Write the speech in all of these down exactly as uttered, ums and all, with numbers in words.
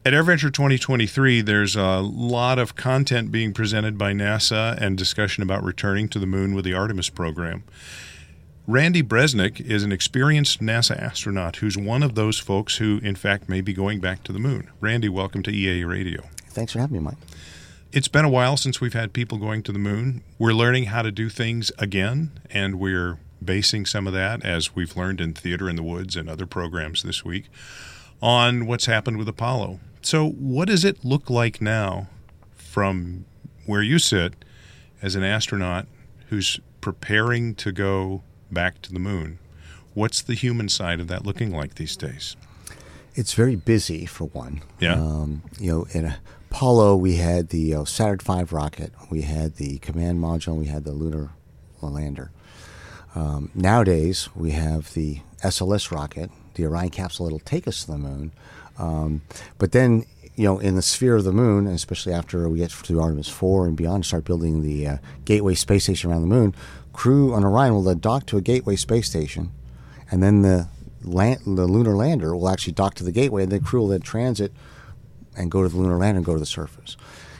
At AirVenture twenty twenty-three, there's a lot of content being presented by NASA and discussion about returning to the moon with the Artemis program. Randy Bresnik is an experienced NASA astronaut who's one of those folks who, in fact, may be going back to the moon. Randy, welcome to E A Radio. Thanks for having me, Mike. It's been a while since we've had people going to the moon. We're learning how to do things again, and we're basing some of that, as we've learned in Theater in the Woods and other programs this week, on what's happened with Apollo. So what does it look like now from where you sit as an astronaut who's preparing to go back to the moon? What's the human side of that looking like these days? It's very busy, for one. Yeah. Um, you know, in Apollo, we had the uh, Saturn five rocket, we had the command module, and we had the lunar lander. Um, nowadays, we have the S L S rocket, the Orion capsule that'll take us to the moon. Um, but then, you know, in the sphere of the moon, and especially after we get to Artemis four and beyond, start building the uh, Gateway space station around the moon, crew on Orion will then dock to a Gateway space station, and then the land, the lunar lander will actually dock to the Gateway, and the crew will then transit and go to the lunar lander and go to the surface.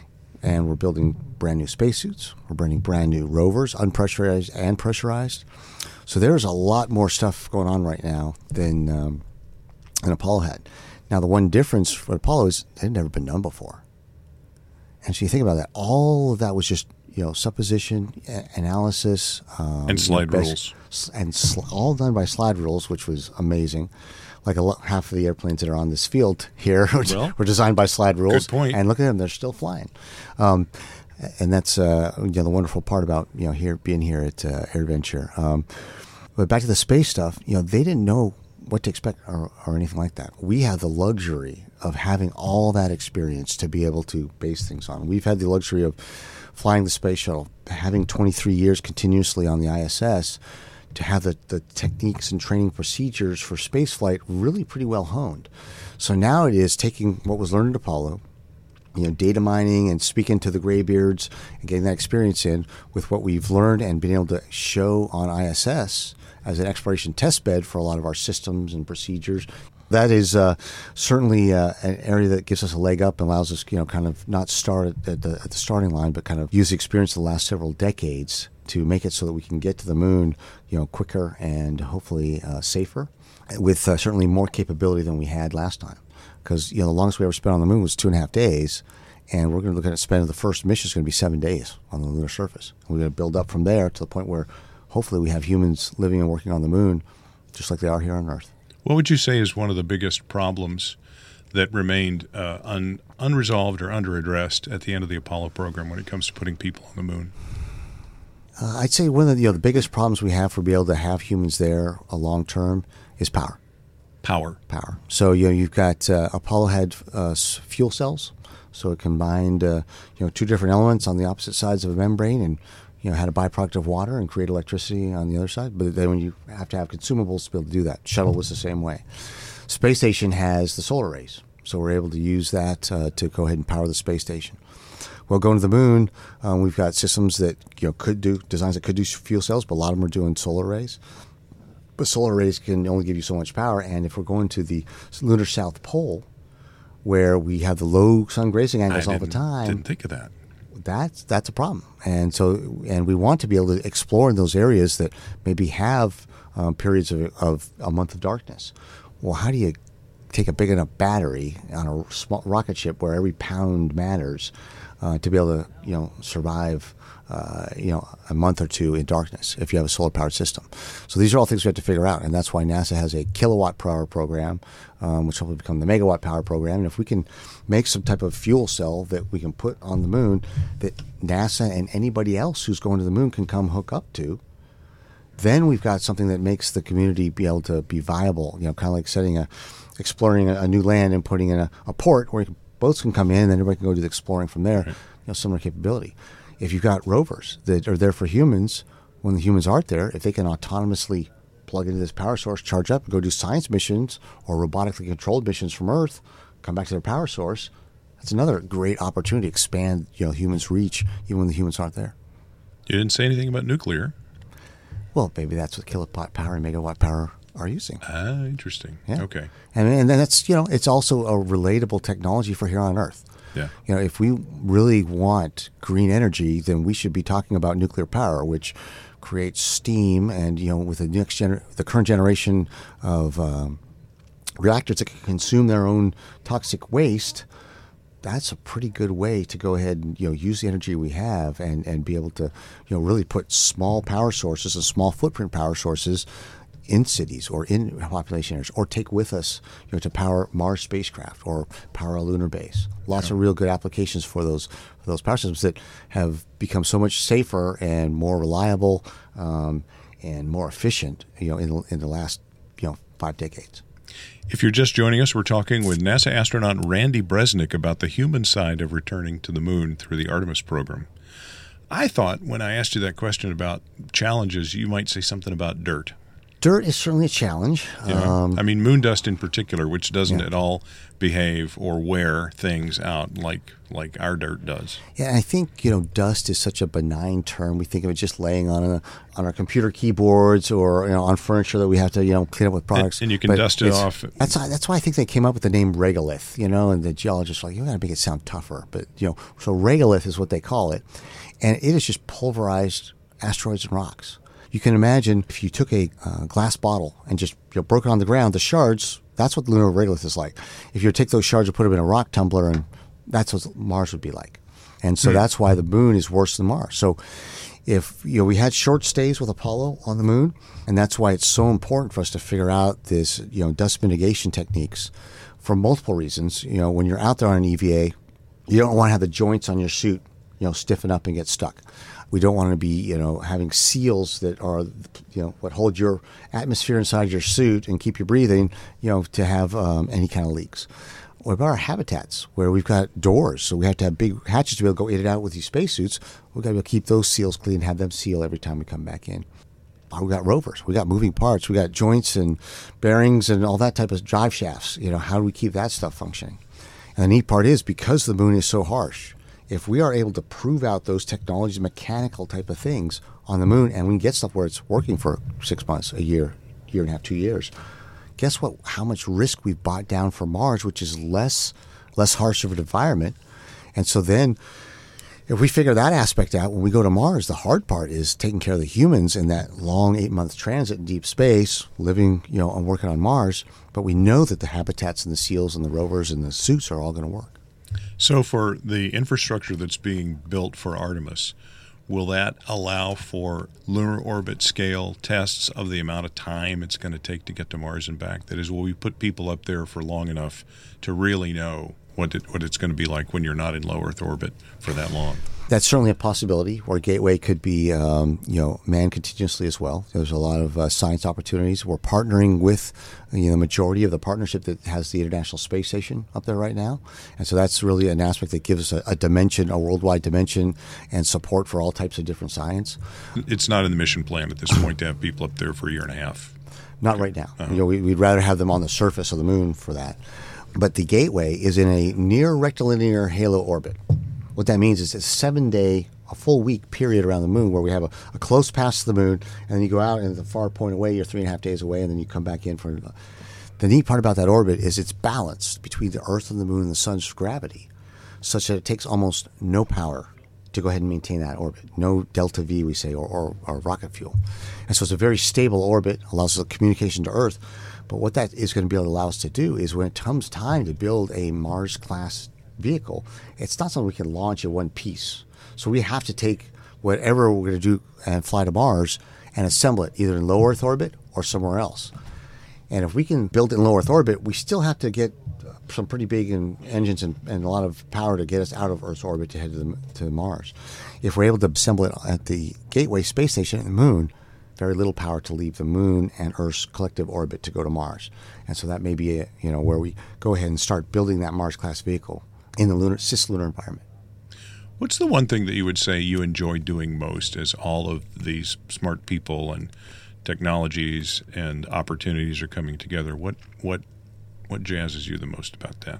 And we're building brand new spacesuits. We're building brand new rovers, unpressurized and pressurized. So there's a lot more stuff going on right now than um, than Apollo had. Now, the one difference for Apollo is it had never been done before. And so you think about that, all of that was just, you know, supposition, a- analysis. Um, and slide best, rules. And sl- all done by slide rules, which was amazing. Like a lo- half of the airplanes that are on this field here well, were designed by slide rules. Good point. And look at them, they're still flying. Um, and that's uh, you know, the wonderful part about, you know, here being here at uh, AirVenture. Um, but back to the space stuff, you know, they didn't know what to expect or, or anything like that. We have the luxury of having all that experience to be able to base things on. We've had the luxury of flying the space shuttle, having twenty-three years continuously on the I S S, to have the, the techniques and training procedures for spaceflight really pretty well honed. So now it is taking what was learned at Apollo, you know, data mining and speaking to the graybeards and getting that experience in with what we've learned and been able to show on I S S as an exploration test bed for a lot of our systems and procedures. That is uh, certainly uh, an area that gives us a leg up and allows us, you know, kind of not start at the, at the starting line, but kind of use the experience of the last several decades to make it so that we can get to the moon, you know, quicker and hopefully uh, safer, with uh, certainly more capability than we had last time. Because, you know, the longest we ever spent on the moon was two and a half days, and we're going to look at spending the first mission is going to be seven days on the lunar surface. And we're going to build up from there to the point where hopefully we have humans living and working on the moon just like they are here on Earth. What would you say is one of the biggest problems that remained uh, un- unresolved or under-addressed at the end of the Apollo program when it comes to putting people on the moon? Uh, I'd say one of the, you know, the biggest problems we have for being able to have humans there a long term is power. Power. Power. So, you know, you've got uh, Apollo had uh, fuel cells, so it combined uh, you know, two different elements on the opposite sides of a membrane, and you know, had a byproduct of water and create electricity on the other side. But then when you have to have consumables to be able to do that, shuttle was the same way. Space station has the solar rays, so we're able to use that uh, to go ahead and power the space station. Well, going to the moon, um, we've got systems that, you know, could do designs that could do fuel cells, but a lot of them are doing solar rays. But solar rays can only give you so much power, and if we're going to the lunar south pole, where we have the low sun grazing angles I all the time, didn't think of that. That's that's a problem, and so and we want to be able to explore in those areas that maybe have um, periods of, of a month of darkness. Well, how do you take a big enough battery on a small rocket ship where every pound matters uh, to be able to, you know, survive uh, you know, a month or two in darkness if you have a solar powered system? So these are all things we have to figure out, and that's why NASA has a kilowatt per hour program, um, which will become the megawatt power program. And if we can make some type of fuel cell that we can put on the moon that NASA and anybody else who's going to the moon can come hook up to, then we've got something that makes the community be able to be viable. You know, kind of like setting a, exploring a, a new land and putting in a, a port where boats can come in, and then everybody can go do the exploring from there. Right. You know, similar capability. If you've got rovers that are there for humans, when the humans aren't there, if they can autonomously plug into this power source, charge up, and go do science missions or robotically controlled missions from Earth, come back to their power source, that's another great opportunity to expand, you know, humans' reach even when the humans aren't there. You didn't say anything about nuclear. Well, maybe that's what kilowatt power and megawatt power are using. Ah, interesting. Yeah. Okay. And and then that's, you know, it's also a relatable technology for here on Earth. Yeah. You know, if we really want green energy, then we should be talking about nuclear power, which creates steam, and, you know, with the next gener- the current generation of um, reactors that can consume their own toxic waste, that's a pretty good way to go ahead and, you know, use the energy we have and, and be able to, you know, really put small power sources and small footprint power sources in cities or in population areas, or take with us, you know, to power Mars spacecraft or power a lunar base. Lots Yeah. of real good applications for those for those power systems that have become so much safer and more reliable um, and more efficient, you know, in the, in the last, you know, five decades. If you're just joining us, we're talking with NASA astronaut Randy Bresnik about the human side of returning to the moon through the Artemis program. I thought when I asked you that question about challenges, you might say something about dirt. Dirt is certainly a challenge. Yeah. Um, I mean, moon dust in particular, which doesn't Yeah. at all behave or wear things out like like our dirt does. Yeah, I think, you know, dust is such a benign term. We think of it just laying on a, on our computer keyboards or, you know, on furniture that we have to, you know, clean up with products. And you can But dust it it's- off. That's why, that's why I think they came up with the name regolith, you know, and the geologists are like, you got to make it sound tougher. But, you know, so regolith is what they call it. And it is just pulverized asteroids and rocks. You can imagine if you took a uh, glass bottle and just, you know, broke it on the ground, the shards, that's what lunar regolith is like. If you take those shards and put them in a rock tumbler, and that's what Mars would be like. And so Hmm. that's why the moon is worse than Mars. So if, you know, we had short stays with Apollo on the moon, and that's why it's so important for us to figure out this, you know, dust mitigation techniques for multiple reasons. You know, when you're out there on an E V A, you don't want to have the joints on your suit, you know, stiffen up and get stuck. We don't want to be, you know, having seals that are, you know, what hold your atmosphere inside your suit and keep you breathing, you know, to have um, any kind of leaks. What about our habitats where we've got doors? So we have to have big hatches to be able to go in and out with these spacesuits. We've got to be able to keep those seals clean, have them seal every time we come back in. We got rovers. We got moving parts. We got joints and bearings and all that type of drive shafts. You know, how do we keep that stuff functioning? And the neat part is, because the moon is so harsh, if we are able to prove out those technologies, mechanical type of things on the moon, and we can get stuff where it's working for six months, a year, year and a half, two years, guess what? How much risk we've brought down for Mars, which is less less harsh of an environment. And so then, if we figure that aspect out, when we go to Mars, the hard part is taking care of the humans in that long eight-month transit in deep space, living, you know, and working on Mars. But we know that the habitats and the seals and the rovers and the suits are all going to work. So for the infrastructure that's being built for Artemis, will that allow for lunar orbit scale tests of the amount of time it's going to take to get to Mars and back? That is, will we put people up there for long enough to really know what it, what it's going to be like when you're not in low Earth orbit for that long? That's certainly a possibility, where Gateway could be, um, you know, manned continuously as well. There's a lot of uh, science opportunities. We're partnering with, you know, the majority of the partnership that has the International Space Station up there right now. And so that's really an aspect that gives us a, a dimension, a worldwide dimension, and support for all types of different science. It's not in the mission plan at this point to have people up there for a year and a half. Not right now. Uh-huh. You know, we, we'd rather have them on the surface of the moon for that. But the Gateway is in a near rectilinear halo orbit. What that means is it's a seven-day, a full week period around the moon where we have a, a close pass to the moon, and then you go out, and at the far point away, you're three and a half days away, and then you come back in for... The neat part about that orbit is it's balanced between the Earth and the moon and the sun's gravity, such that it takes almost no power to go ahead and maintain that orbit. No delta V, we say, or, or, or rocket fuel. And so it's a very stable orbit, allows us communication to Earth. But what that is going to be able to allow us to do is when it comes time to build a Mars-class vehicle, it's not something we can launch in one piece. So we have to take whatever we're going to do and fly to Mars and assemble it either in low Earth orbit or somewhere else. And if we can build it in low Earth orbit, we still have to get some pretty big in, engines and, and a lot of power to get us out of Earth's orbit to head to, the, to Mars. If we're able to assemble it at the Gateway space station at the moon, very little power to leave the moon and Earth's collective orbit to go to Mars. And so that may be a, you know, where we go ahead and start building that Mars-class vehicle in the lunar cislunar environment. What's the one thing that you would say you enjoy doing most as all of these smart people and technologies and opportunities are coming together? What what what jazzes you the most about that?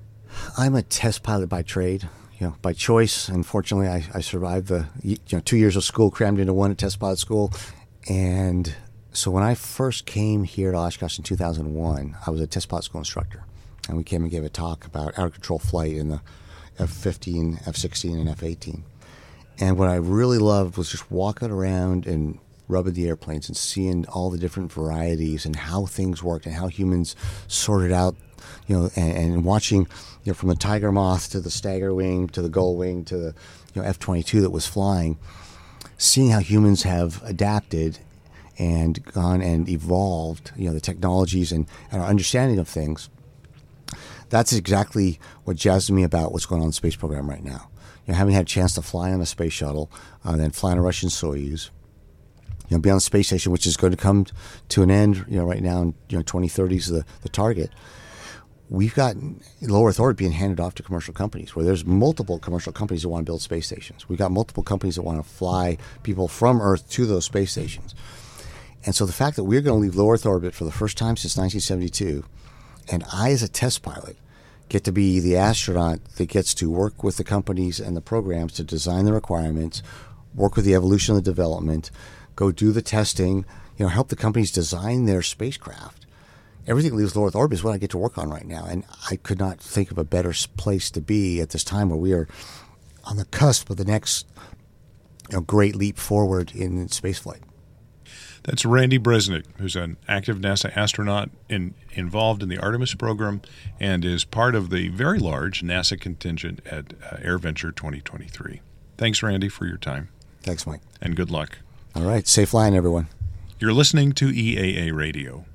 I'm a test pilot by trade. You know, by choice. Unfortunately, I, I survived the you know two years of school crammed into one at test pilot school, and So when I first came here to Oshkosh in two thousand one, I was a test pilot school instructor. And we came and gave a talk about out-of-control flight in the F fifteen, F sixteen, and F eighteen. And what I really loved was just walking around and rubbing the airplanes and seeing all the different varieties and how things worked and how humans sorted out, you know, and, and watching, you know, from the Tiger Moth to the Stagger Wing to the Gull Wing to the, you know, F twenty-two that was flying, seeing how humans have adapted and gone and evolved, you know, the technologies and, and our understanding of things. That's exactly what jazzed me about what's going on in the space program right now. You know, having had a chance to fly on a space shuttle, uh, then fly on a Russian Soyuz, you know, be on the space station, which is going to come to an end, you know, right now in, you know, twenty thirty is the, the target. We've got low Earth orbit being handed off to commercial companies, where there's multiple commercial companies that want to build space stations. We've got multiple companies that want to fly people from Earth to those space stations. And so the fact that we're going to leave low Earth orbit for the first time since nineteen seventy-two, and I, as a test pilot, get to be the astronaut that gets to work with the companies and the programs to design the requirements, work with the evolution of the development, go do the testing, you know, help the companies design their spacecraft. Everything that leaves low Earth orbit is what I get to work on right now. And I could not think of a better place to be at this time where we are on the cusp of the next, you know, great leap forward in spaceflight. That's Randy Bresnik, who's an active NASA astronaut in, involved in the Artemis program and is part of the very large NASA contingent at uh, AirVenture twenty twenty-three. Thanks, Randy, for your time. Thanks, Mike. And good luck. All right. Safe flying, everyone. You're listening to E A A Radio.